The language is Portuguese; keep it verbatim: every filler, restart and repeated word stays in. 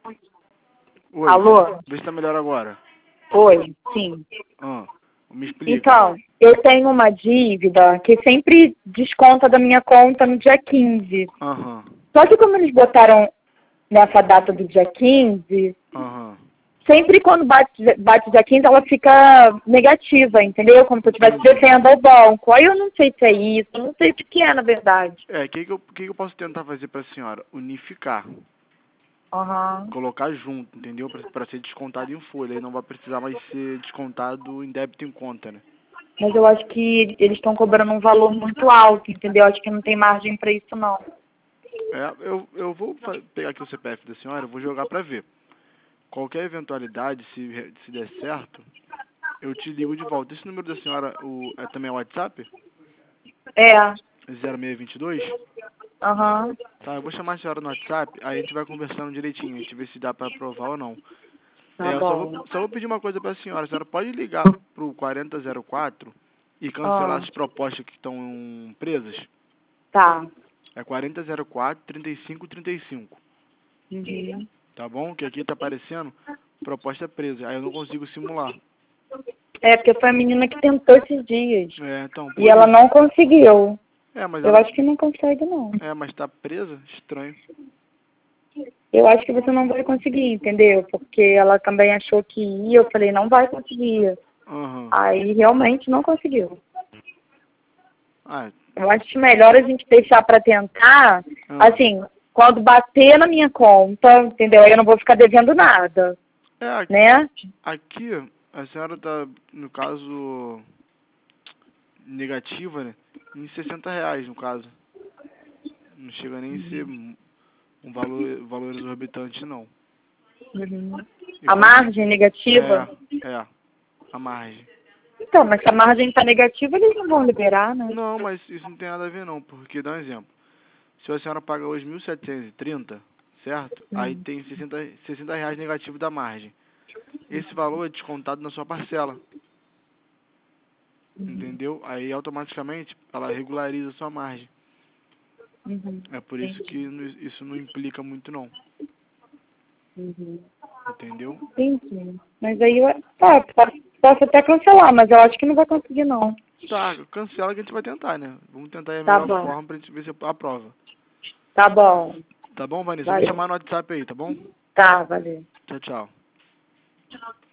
Oi, Alô? vê se tá melhor agora. Oi, sim. Ah, me explica. Então, eu tenho uma dívida que sempre desconta da minha conta no dia quinze. Aham, Só que como eles botaram nessa data do dia quinze, aham. sempre quando bate, bate dia quinze ela fica negativa, entendeu? Como se eu estivesse Entendi. devendo ao banco. Aí eu não sei se é isso, eu não sei o que que é, na verdade. É, o que, que, eu, que, que eu posso tentar fazer pra senhora? Unificar. Aham. Colocar junto, entendeu? Pra, pra ser descontado em folha. Aí não vai precisar mais ser descontado em débito em conta, né? Mas eu acho que eles estão cobrando um valor muito alto, entendeu? Acho que não tem margem para isso, não. É, eu, eu vou fa- pegar aqui o C P F da senhora, eu vou jogar pra ver. Qualquer eventualidade, se, re- se der certo, eu te ligo de volta. Esse número da senhora o, é também é WhatsApp? É. zero seis dois dois? Aham. Tá, eu vou chamar a senhora no WhatsApp, aí a gente vai conversando direitinho, a gente vê se dá pra aprovar ou não. Tá É, eu só vou, bom. só vou pedir uma coisa pra senhora. A senhora pode ligar pro quarenta zero quatro e cancelar Ah, as propostas que estão presas? tá. É quarenta zero quatro, trinta e cinco, trinta e cinco. Uhum. Tá bom? Que aqui tá aparecendo proposta presa. Aí eu não consigo simular. É, porque foi a menina que tentou esses dias. É, então, E por ela isso. não conseguiu. É, mas Eu ela. acho que não consegue, não. É, mas tá presa? Estranho. Eu acho que você não vai conseguir, entendeu? Porque ela também achou que ia. Eu falei, não vai conseguir. Aham. Aí realmente não conseguiu. Ah, Eu acho melhor a gente deixar para tentar, ah. assim, quando bater na minha conta, entendeu? Aí eu não vou ficar devendo nada, É, a- né? aqui a senhora tá, no caso, negativa, né? Em sessenta reais, no caso. Não chega nem a ser um um valor, valor exorbitante, não. Uhum. E A como. margem negativa? É, é, a margem. Então, mas se a margem está negativa, eles não vão liberar, né? Não, mas isso não tem nada a ver, não. Porque, dá um exemplo. Se a senhora paga hoje mil setecentos e trinta, certo? Aí Uhum. tem sessenta, sessenta reais negativo da margem. Esse valor é descontado na sua parcela, Uhum. entendeu? Aí automaticamente ela regulariza a sua margem. Uhum. É por isso que Entendi. não- isso não implica muito não, Uhum. entendeu? Entendi. Mas aí eu tá, posso, posso até cancelar, mas eu acho que não vai conseguir, não. Tá, cancela que a gente vai tentar, né? Vamos tentar aí a Tá melhor bom. forma pra gente ver se aprova. Tá bom. Tá bom, Vanessa? Eu vou Valeu. chamar no WhatsApp aí, tá bom? Tá, valeu. Tchau, tchau.